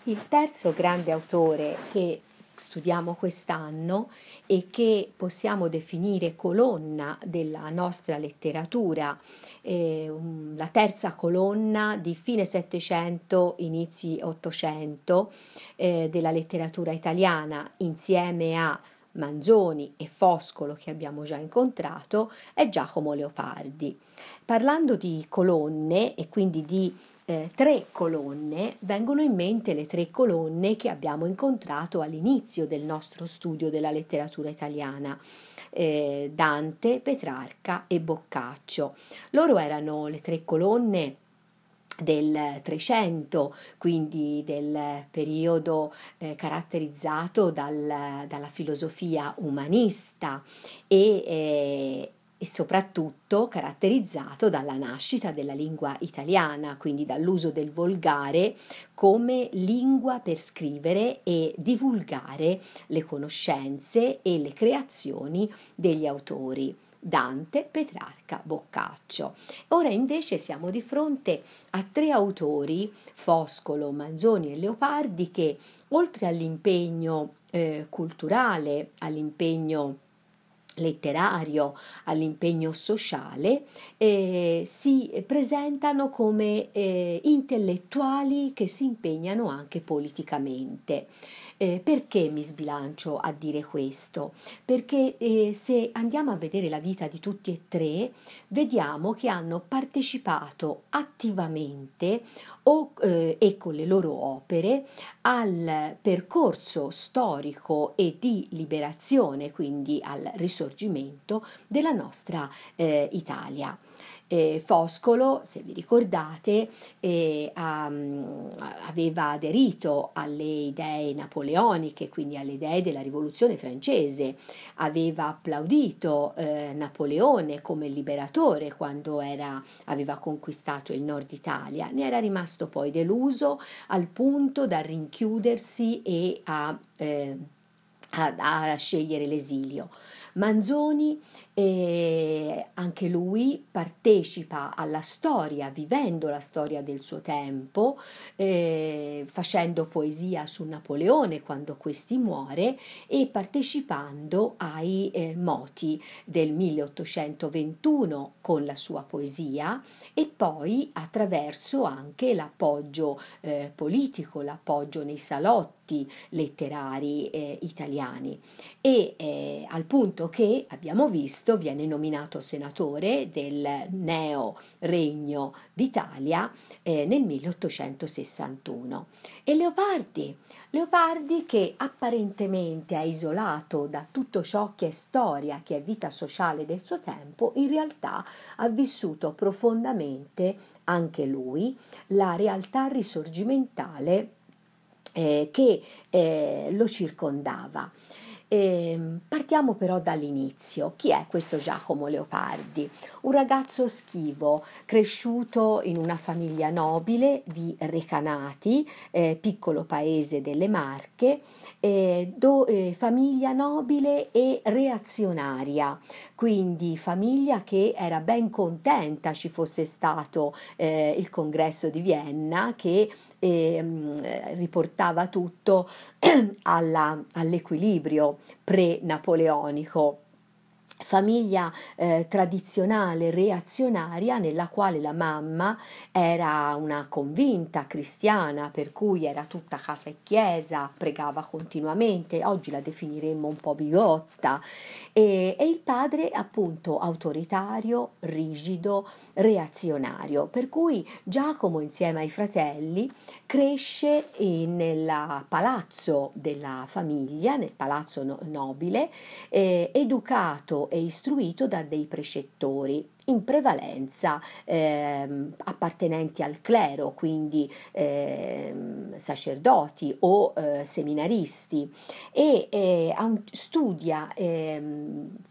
Il terzo grande autore che studiamo quest'anno e che possiamo definire colonna della nostra letteratura, la terza colonna di fine Settecento, inizi Ottocento, della letteratura italiana, insieme a Manzoni e Foscolo, che abbiamo già incontrato, è Giacomo Leopardi. Parlando di colonne e quindi di tre colonne, vengono in mente le tre colonne che abbiamo incontrato all'inizio del nostro studio della letteratura italiana. Dante, Petrarca e Boccaccio. Loro erano le tre colonne del Trecento, quindi del periodo caratterizzato dalla filosofia umanista e soprattutto caratterizzato dalla nascita della lingua italiana, quindi dall'uso del volgare come lingua per scrivere e divulgare le conoscenze e le creazioni degli autori. Dante, Petrarca, Boccaccio. Ora invece siamo di fronte a tre autori, Foscolo, Manzoni e Leopardi, che oltre all'impegno culturale, all'impegno letterario, all'impegno sociale, si presentano come intellettuali che si impegnano anche politicamente. Perché mi sbilancio a dire questo? Perché se andiamo a vedere la vita di tutti e tre, vediamo che hanno partecipato attivamente e con le loro opere al percorso storico e di liberazione, quindi al risorgimento della nostra Italia. Foscolo, se vi ricordate, aveva aderito alle idee napoleoniche, quindi alle idee della rivoluzione francese, aveva applaudito Napoleone come liberatore quando aveva conquistato il nord Italia, ne era rimasto poi deluso al punto da rinchiudersi e a scegliere l'esilio. Manzoni, anche lui partecipa alla storia, vivendo la storia del suo tempo, facendo poesia su Napoleone quando questi muore e partecipando ai moti del 1821 con la sua poesia e poi attraverso anche l'appoggio politico, l'appoggio nei salotti letterari italiani e al punto che abbiamo visto viene nominato senatore del Neo Regno d'Italia nel 1861. E Leopardi che apparentemente è isolato da tutto ciò che è storia, che è vita sociale del suo tempo, in realtà ha vissuto profondamente anche lui la realtà risorgimentale che lo circondava. Partiamo però dall'inizio. Chi è questo Giacomo Leopardi? Un ragazzo schivo, cresciuto in una famiglia nobile di Recanati, piccolo paese delle Marche, famiglia nobile e reazionaria, quindi famiglia che era ben contenta ci fosse stato il congresso di Vienna che riportava tutto all'equilibrio pre-napoleonico. Famiglia tradizionale reazionaria nella quale la mamma era una convinta cristiana, per cui era tutta casa e chiesa, pregava continuamente, oggi la definiremmo un po' bigotta, e il padre appunto autoritario, rigido, reazionario, per cui Giacomo insieme ai fratelli cresce nel palazzo della famiglia, nel palazzo nobile, educato e istruito da dei precettori, in prevalenza appartenenti al clero, quindi sacerdoti o seminaristi, e studia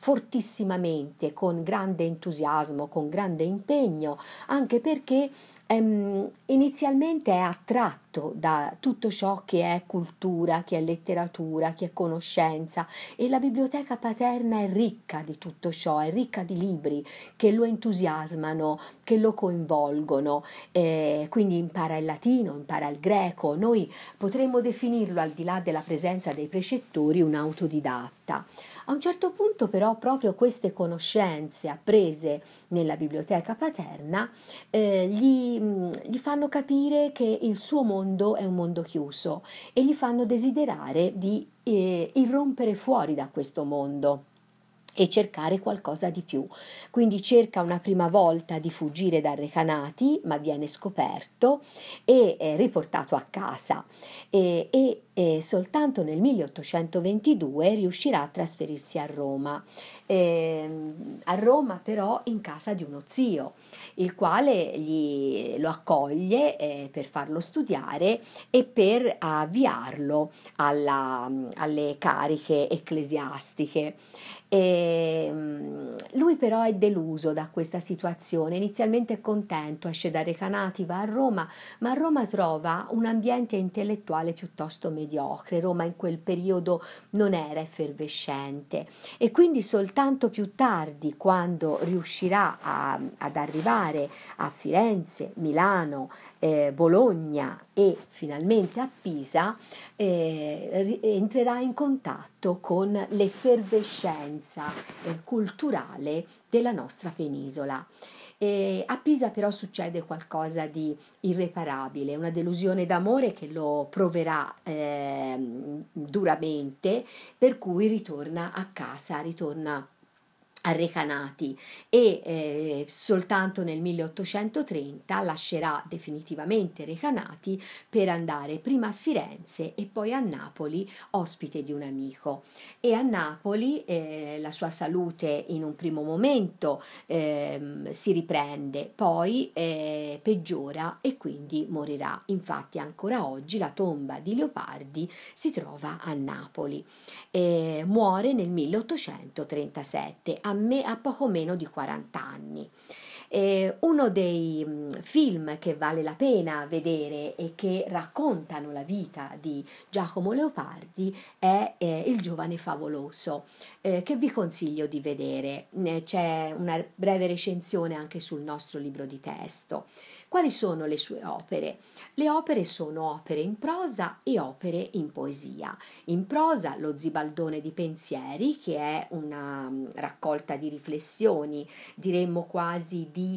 fortissimamente, con grande entusiasmo, con grande impegno, anche perché inizialmente è attratto da tutto ciò che è cultura, che è letteratura, che è conoscenza, e la biblioteca paterna è ricca di tutto ciò, è ricca di libri che lo entusiasmano, che lo coinvolgono, quindi impara il latino, impara il greco. Noi potremmo definirlo, al di là della presenza dei precettori, un autodidatta. A un certo punto però proprio queste conoscenze apprese nella biblioteca paterna gli fanno capire che il suo mondo è un mondo chiuso e gli fanno desiderare di irrompere fuori da questo mondo e cercare qualcosa di più. Quindi cerca una prima volta di fuggire dai Recanati, ma viene scoperto e riportato a casa e soltanto nel 1822 riuscirà a trasferirsi a Roma. A Roma però in casa di uno zio, il quale lo accoglie per farlo studiare e per avviarlo alle cariche ecclesiastiche. Lui però è deluso da questa situazione, inizialmente è contento, esce da Recanati, va a Roma, ma a Roma trova un ambiente intellettuale piuttosto mediocre. Roma in quel periodo non era effervescente e quindi soltanto più tardi, quando riuscirà ad arrivare a Firenze, Milano, Bologna e finalmente a Pisa, entrerà in contatto con l'effervescenza culturale della nostra penisola. A Pisa però succede qualcosa di irreparabile, una delusione d'amore che lo proverà duramente, per cui ritorna a casa, ritorna a Recanati e soltanto nel 1830 lascerà definitivamente Recanati per andare prima a Firenze e poi a Napoli, ospite di un amico. E a Napoli la sua salute in un primo momento si riprende, poi peggiora e quindi morirà. Infatti ancora oggi la tomba di Leopardi si trova a Napoli. Muore nel 1837 a poco meno di 40 anni. Uno dei film che vale la pena vedere e che raccontano la vita di Giacomo Leopardi è Il giovane favoloso, che vi consiglio di vedere. C'è una breve recensione anche sul nostro libro di testo. Quali sono le sue opere? Le opere sono opere in prosa e opere in poesia. In prosa Lo Zibaldone di pensieri, che è una raccolta di riflessioni, diremmo quasi di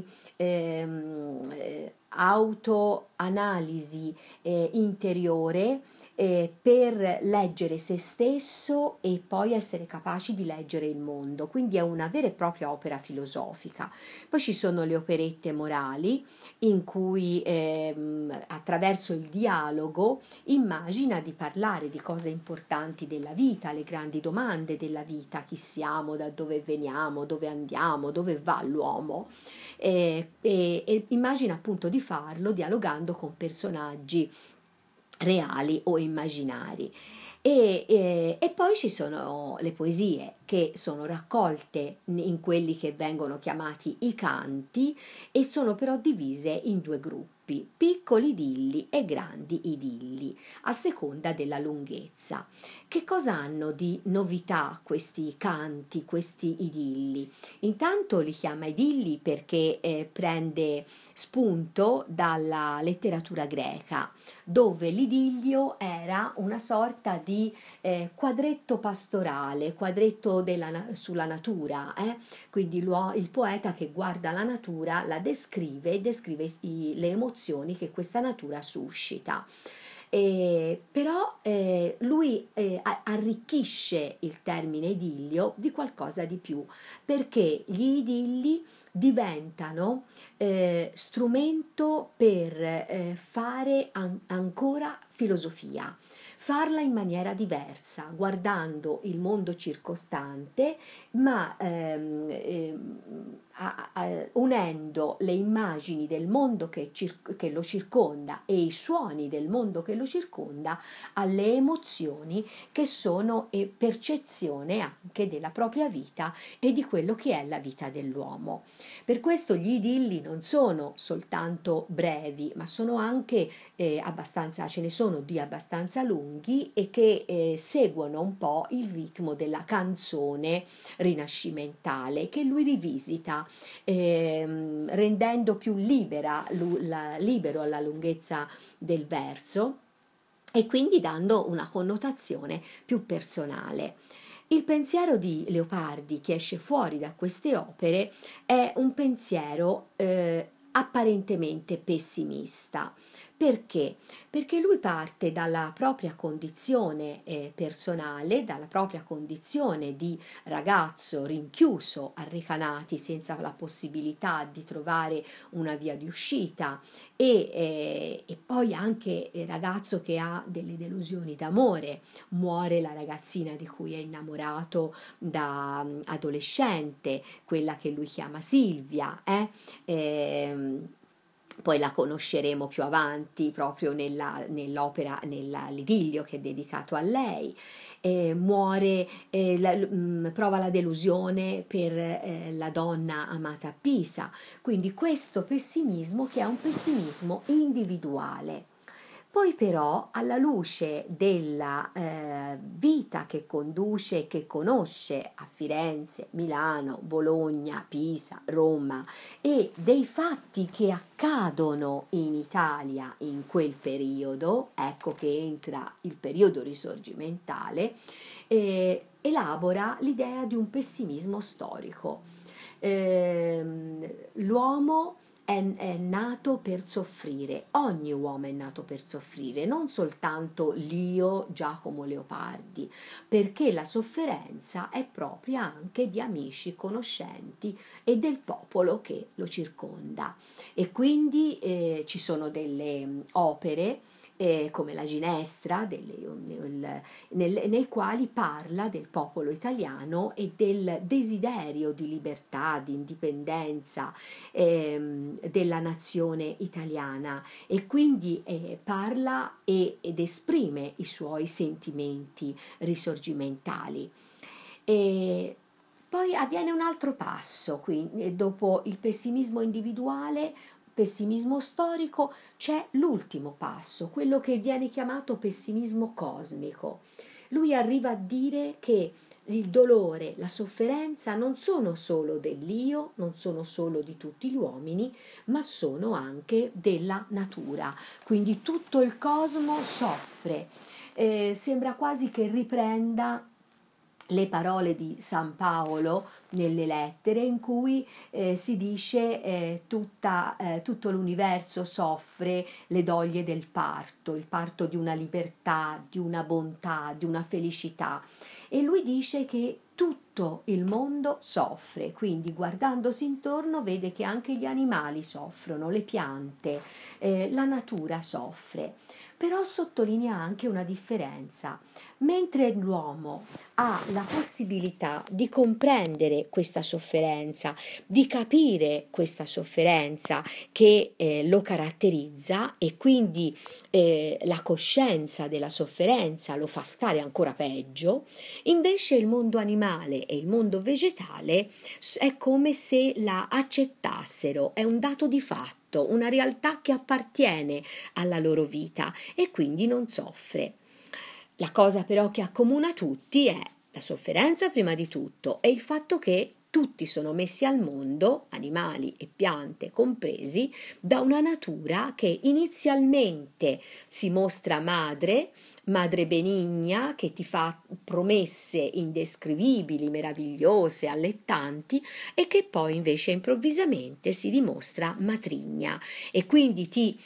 autoanalisi interiore per leggere se stesso e poi essere capaci di leggere il mondo, quindi è una vera e propria opera filosofica. Poi ci sono le operette morali in cui attraverso il dialogo immagina di parlare di cose importanti della vita, le grandi domande della vita: chi siamo, da dove veniamo, dove andiamo, dove va l'uomo, e immagina appunto di farlo dialogando con personaggi reali o immaginari. E poi ci sono le poesie, che sono raccolte in quelli che vengono chiamati i canti, e sono però divise in due gruppi: piccoli idilli e grandi idilli, a seconda della lunghezza. Che cosa hanno di novità questi canti, questi idilli? Intanto li chiama idilli perché prende spunto dalla letteratura greca, dove l'idillio era una sorta di quadretto pastorale, quadretto sulla natura, quindi il poeta che guarda la natura la descrive e descrive le emozioni che questa natura suscita. Però lui arricchisce il termine idillio di qualcosa di più, perché gli idilli diventano strumento per fare ancora filosofia, farla in maniera diversa, guardando il mondo circostante, ma unendo le immagini del mondo che lo circonda e i suoni del mondo che lo circonda alle emozioni che sono percezione anche della propria vita e di quello che è la vita dell'uomo. Per questo gli idilli non sono soltanto brevi, ma sono anche abbastanza, ce ne sono di abbastanza lunghi e che seguono un po' il ritmo della canzone rinascimentale che lui rivisita, rendendo più libero alla lunghezza del verso e quindi dando una connotazione più personale. Il pensiero di Leopardi che esce fuori da queste opere è un pensiero apparentemente pessimista. Perché? Perché lui parte dalla propria condizione personale, dalla propria condizione di ragazzo rinchiuso a Recanati senza la possibilità di trovare una via di uscita e poi anche ragazzo che ha delle delusioni d'amore, muore la ragazzina di cui è innamorato da adolescente, quella che lui chiama Silvia, poi la conosceremo più avanti proprio nell'opera, nell'idillio che è dedicato a lei. Muore, prova la delusione per la donna amata a Pisa, quindi questo pessimismo che è un pessimismo individuale. Poi però, alla luce della vita che conduce e che conosce a Firenze, Milano, Bologna, Pisa, Roma e dei fatti che accadono in Italia in quel periodo, ecco che entra il periodo risorgimentale, elabora l'idea di un pessimismo storico. L'uomo è nato per soffrire, ogni uomo è nato per soffrire, non soltanto l'io Giacomo Leopardi, perché la sofferenza è propria anche di amici, conoscenti e del popolo che lo circonda. E quindi ci sono delle opere come la Ginestra, nei quali parla del popolo italiano e del desiderio di libertà, di indipendenza della nazione italiana e quindi parla ed esprime i suoi sentimenti risorgimentali. E poi avviene un altro passo, quindi, dopo il pessimismo individuale, pessimismo storico, c'è l'ultimo passo, quello che viene chiamato pessimismo cosmico. Lui arriva a dire che il dolore, la sofferenza non sono solo dell'io, non sono solo di tutti gli uomini, ma sono anche della natura. Quindi tutto il cosmo soffre. Sembra quasi che riprenda le parole di San Paolo nelle lettere in cui si dice tutto l'universo soffre le doglie del parto, il parto di una libertà, di una bontà, di una felicità. E lui dice che tutto il mondo soffre, quindi guardandosi intorno vede che anche gli animali soffrono, le piante, la natura soffre. Però sottolinea anche una differenza. Mentre l'uomo ha la possibilità di comprendere questa sofferenza, di capire questa sofferenza che lo caratterizza e quindi la coscienza della sofferenza lo fa stare ancora peggio, invece il mondo animale e il mondo vegetale è come se la accettassero, è un dato di fatto, una realtà che appartiene alla loro vita e quindi non soffre. La cosa però che accomuna tutti è la sofferenza prima di tutto e il fatto che tutti sono messi al mondo, animali e piante compresi, da una natura che inizialmente si mostra madre benigna, che ti fa promesse indescrivibili, meravigliose, allettanti e che poi invece improvvisamente si dimostra matrigna e quindi ti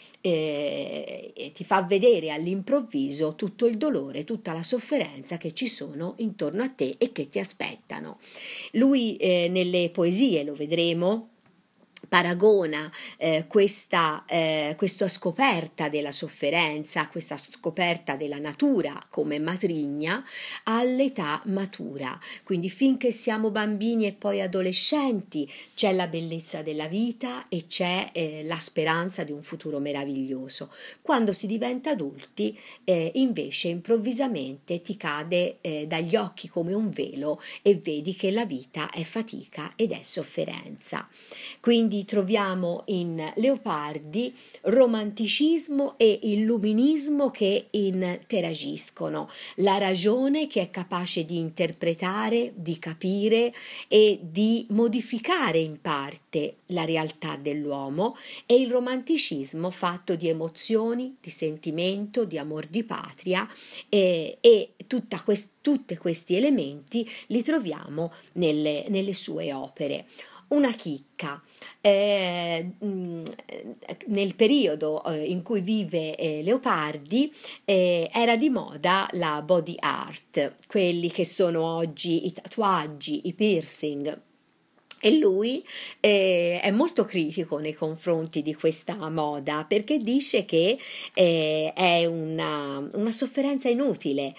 fa vedere all'improvviso tutto il dolore, tutta la sofferenza che ci sono intorno a te e che ti aspettano. Lui nelle poesie, lo vedremo, paragona questa scoperta della sofferenza, questa scoperta della natura come matrigna all'età matura. Quindi finché siamo bambini e poi adolescenti c'è la bellezza della vita e c'è la speranza di un futuro meraviglioso. Quando si diventa adulti invece improvvisamente ti cade dagli occhi come un velo e vedi che la vita è fatica ed è sofferenza. Quindi troviamo in Leopardi romanticismo e illuminismo che interagiscono, la ragione che è capace di interpretare, di capire e di modificare in parte la realtà dell'uomo, e il romanticismo fatto di emozioni, di sentimento, di amor di patria, e tutti questi elementi li troviamo nelle sue opere. Una chicca, nel periodo in cui vive Leopardi era di moda la body art, quelli che sono oggi i tatuaggi, i piercing. E lui è molto critico nei confronti di questa moda perché dice che è una sofferenza inutile,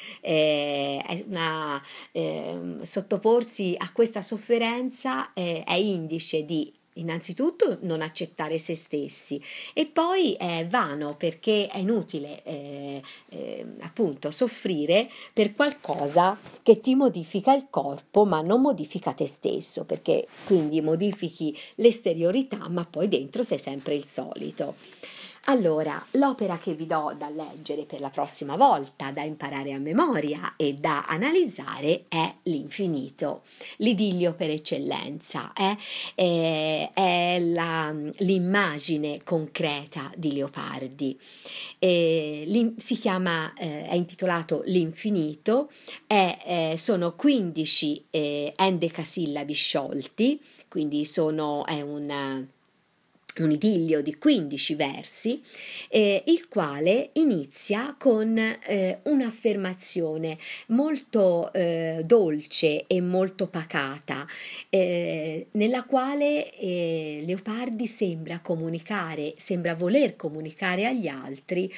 sottoporsi a questa sofferenza è indice di innanzitutto non accettare se stessi e poi è vano perché è inutile appunto soffrire per qualcosa che ti modifica il corpo ma non modifica te stesso, perché quindi modifichi l'esteriorità ma poi dentro sei sempre il solito. Allora, l'opera che vi do da leggere per la prossima volta, da imparare a memoria e da analizzare è L'Infinito, l'idillio per eccellenza, è l'immagine concreta di Leopardi. Si chiama, è intitolato L'Infinito, sono 15 endecasillabi sciolti, quindi è un idillio di 15 versi, il quale inizia con un'affermazione molto dolce e molto pacata, nella quale Leopardi sembra voler comunicare agli altri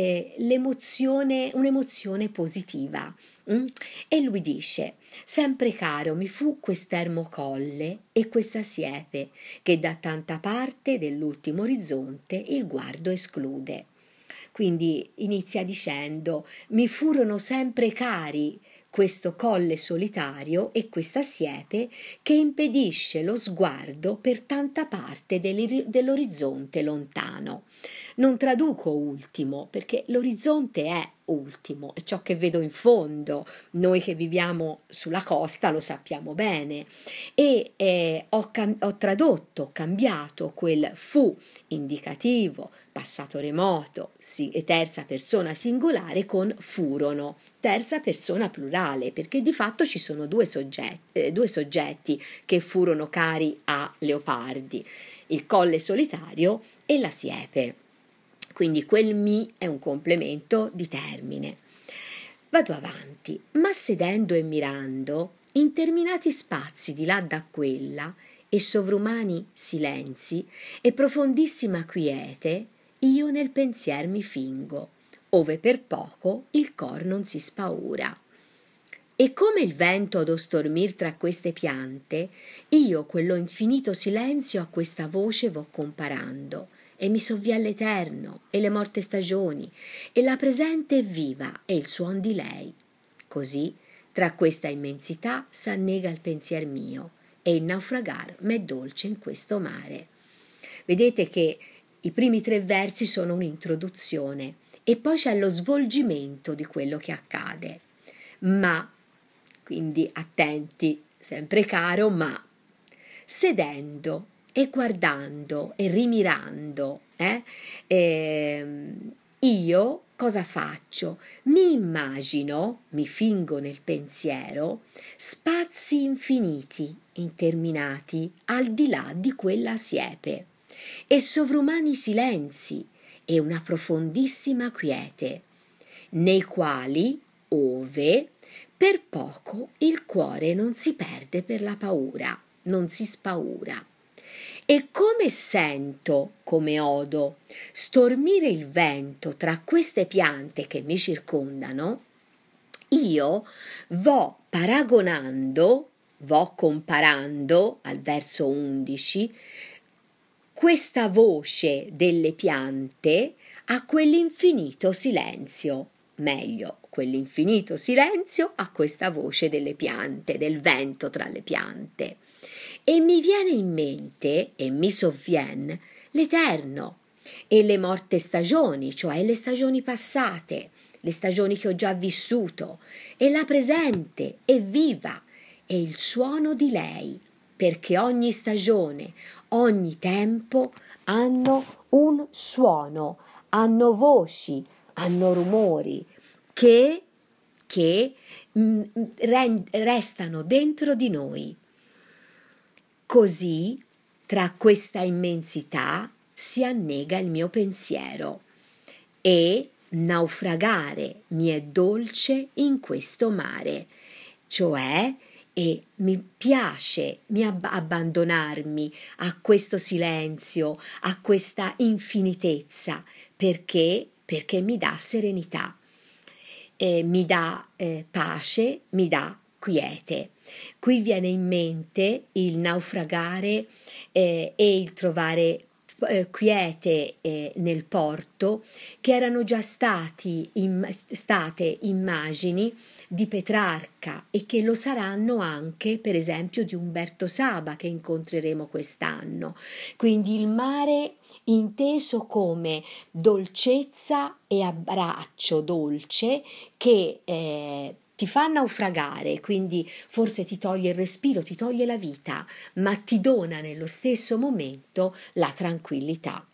un'emozione positiva. E lui dice: sempre caro mi fu quest'ermo colle e questa siepe che da tanta parte dell'ultimo orizzonte il guardo esclude. Quindi inizia dicendo: mi furono sempre cari questo colle solitario e questa siepe che impedisce lo sguardo per tanta parte dell'orizzonte lontano. Non traduco ultimo perché l'orizzonte è ultimo, è ciò che vedo in fondo. Noi che viviamo sulla costa lo sappiamo bene, e ho tradotto, cambiato quel fu indicativo, passato remoto e terza persona singolare con furono, terza persona plurale, perché di fatto ci sono due soggetti che furono cari a Leopardi, il colle solitario e la siepe. Quindi quel mi è un complemento di termine. Vado avanti, ma sedendo e mirando, interminati spazi di là da quella, e sovrumani silenzi, e profondissima quiete, io nel pensier mi fingo, ove per poco il cor non si spaura. E come il vento ad ostormir tra queste piante, io quello infinito silenzio a questa voce vo comparando, e mi sovvia l'eterno e le morte stagioni e la presente è viva e il suon di lei. Così tra questa immensità s'annega il pensier mio e il naufragar m'è dolce in questo mare. Vedete che i primi 3 versi sono un'introduzione e poi c'è lo svolgimento di quello che accade. Ma, quindi attenti, sempre caro, ma sedendo e guardando e rimirando, io cosa faccio? Mi immagino, mi fingo nel pensiero, spazi infiniti, interminati, al di là di quella siepe, e sovrumani silenzi e una profondissima quiete, nei quali, ove, per poco il cuore non si perde per la paura, non si spaura. E come sento, come odo, stormire il vento tra queste piante che mi circondano, io vo comparando al verso 11 questa voce delle piante a quell'infinito silenzio, meglio, quell'infinito silenzio a questa voce delle piante, del vento tra le piante. E mi viene in mente, e mi sovviene, l'eterno e le morte stagioni, cioè le stagioni passate, le stagioni che ho già vissuto, e la presente e viva, e il suono di lei, perché ogni stagione, ogni tempo hanno un suono, hanno voci, hanno rumori che restano dentro di noi. Così, tra questa immensità, si annega il mio pensiero e naufragare mi è dolce in questo mare, cioè e mi piace abbandonarmi a questo silenzio, a questa infinitezza, perché mi dà serenità, mi dà pace, mi dà quiete. Qui viene in mente il naufragare e il trovare quiete nel porto, che erano già state immagini di Petrarca e che lo saranno anche, per esempio, di Umberto Saba, che incontreremo quest'anno. Quindi il mare inteso come dolcezza e abbraccio dolce che ti fa naufragare, quindi forse ti toglie il respiro, ti toglie la vita, ma ti dona nello stesso momento la tranquillità.